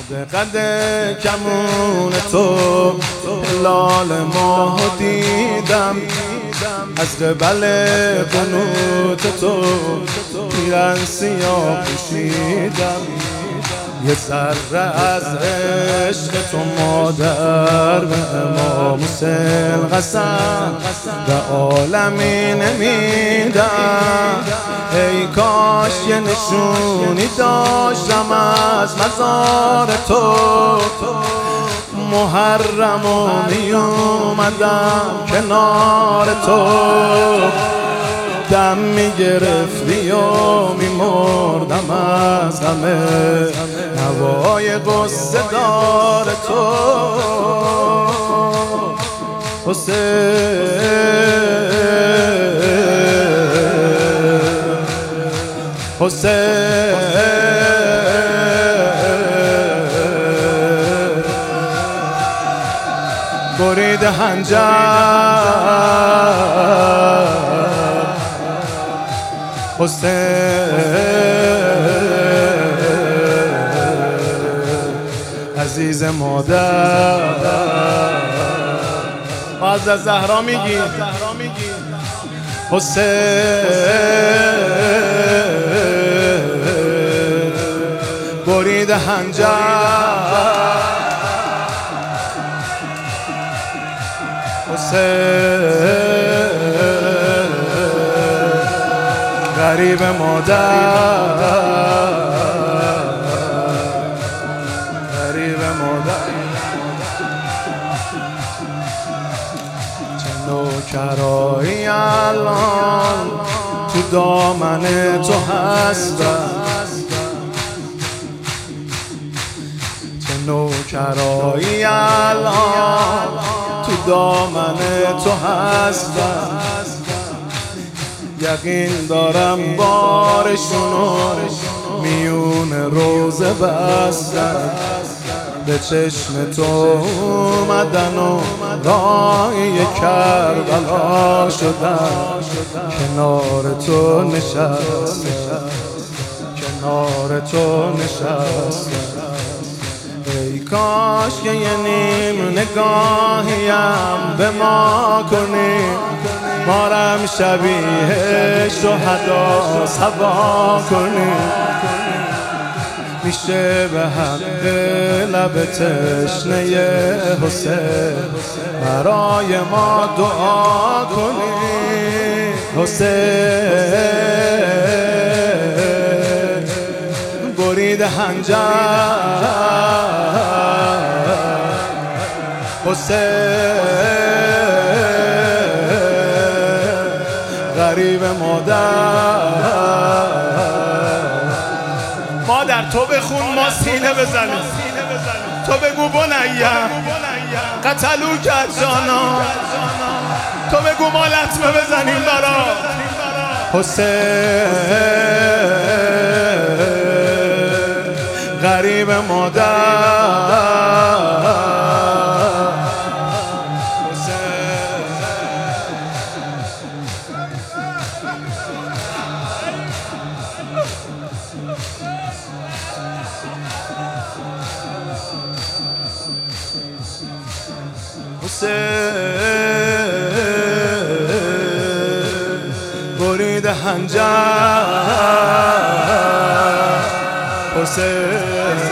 قد کمون تو هلال ماه دیدم، از قبل قنوت تو پیرن سیاه پوشیدم. یه ذره از عشق تو مادر به امام حسین قسم به عالمی نمیدم. ای کاش یه نشونی داشتم از مزار تو، محرم و می اومدم کنار تو. دم می گرفتی و می مردم از همه هوای غصه دار تو. حسین حسین برید حنجر حسین عزیز مادر. باز از زهرا میگی حسین برید حنجر حسین غریب مادر غریب مادر. چه نوکرایی الان تو دامن تو هستم، چه نوکرایی الان تو دامن تو هستم. یقین دارم بارشونو میون روزه بستن، به چشم تو اومدن و راهی کربلا شدن. کنار تو نشستن کنار تو نشستن. ای کاش که یه نیم نگاهیم به ما کنی، مارم شبیه شهدا سوا کنی. میشه به حق لب تشنه حسین برای ما دعا کنی. حسین برید حنجر حسین غریب مادر. مادر تو بخون ما سینه بزنیم، تو بگو بنیم قتلو کرد جانا، تو بگو ما لطمه بزنیم برا حسین غریب مادر. حسین برید حنجر حسین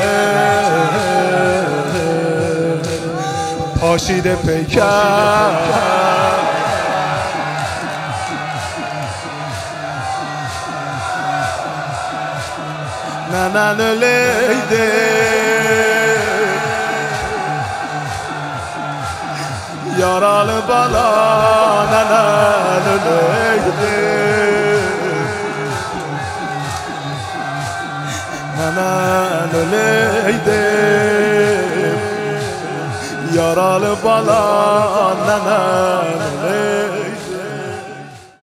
پاشیده پیکر نه لیده یارال بالا نه لیده نه لیده یارال بالا نه